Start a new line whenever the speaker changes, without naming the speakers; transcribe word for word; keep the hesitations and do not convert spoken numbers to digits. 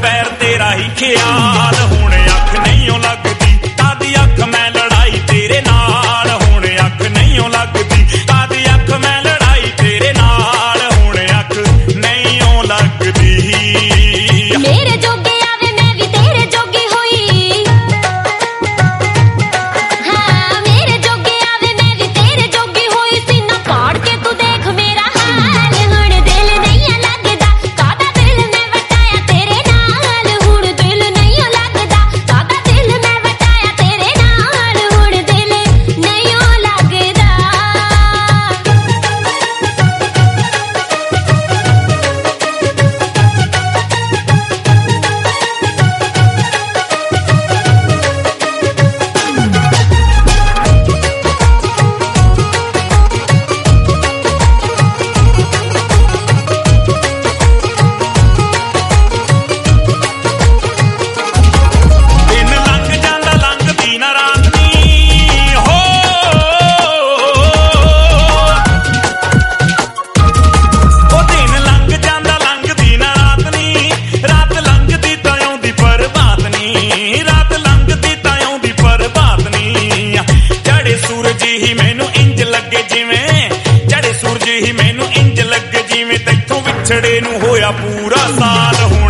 ਪੈਰ ਤੇਰਾ ਹੀ ਖਿਆਲ। ਹੁਣ ਅੱਖ ਨਹੀਂ ਓ ਲੱਗਦੀ ਕਾਦੀ ਅੱਖ ਮੈਂ ਲੜਾਈ ਤੇਰੇ ਨਾਲ। ਹੁਣ ਅੱਖ ਨਹੀਂ ਓ ਲੱਗਦੀ ਕਾਦੀ ਅੱਖ ਮੈਂ ਲੜਾਈ ਤੇਰੇ ਨਾਲ। ਹੁਣ ਅੱਖ ਨਹੀਂ ਓ ਲੱਗਦੀ।
ਮੇਰੇ ਜੋਗੇ ਆਵੇ ਮੈਂ ਵੀ ਤੇਰੇ ਜੋਗੀ ਹੋਈ। ਹਾਂ ਮੇਰੇ ਜੋਗੇ ਆਵੇ ਮੈਂ ਵੀ ਤੇਰੇ ਜੋਗੀ ਹੋਈ। ਸੀਨਾ ਪਾੜ ਕੇ ਤੂੰ ਦੇਖ ਮੇਰਾ ਹਾਲ। ਹੁਣ ਦਿਲ ਨਹੀਂ ਲੱਗਦਾ ਕਾਦਾ ਦਿਲ ਮੈਂ ਵਟਾਇਆ ਤੇਰੇ ਨਾਲ। ਹੁਣ ਦਿਲ ਨਹੀਂ ਲੱਗਦਾ ਕਾਦਾ ਦਿਲ ਮੈਂ ਵਟਾਇਆ ਤੇਰੇ ਨਾਲ। ਹੁਣ ਦਿਲ ਨਹੀਂ ਲੱਗਦਾ।
ਦਿਨ ਲੰਘ ਜਾਂਦਾ ਲੰਘਦੀ ਨਾ ਰਾਤ ਨੀ ਹੋ। ਉਹ ਦਿਨ ਲੰਘ ਜਾਂਦਾ ਲੰਘਦੀ ਨਾ ਰਾਤ ਨੀ। ਰਾਤ ਲੰਘਦੀ ਤਾਂ ਆਉਂਦੀ ਬਰਬਾਦ ਨੀ। ਰਾਤ ਲੰਘਦੀ ਤਾਂ ਆਉਂਦੀ ਬਰਬਾਦ ਨੀ। ਚੜੇ ਸੂਰਜ ਹੀ ਮੈਨੂੰ ਇੰਜ ਲੱਗੇ ਜਿਵੇਂ ਚੜੇ ਸੂਰਜ ਹੀ ਮੈਨੂੰ ਇੰਜ ਲੱਗੇ ਜਿਵੇਂ ਤੈਥੋਂ ਵਿਛੜੇ ਨੂੰ ਹੋਇਆ ਪੂਰਾ ਸਾਲ।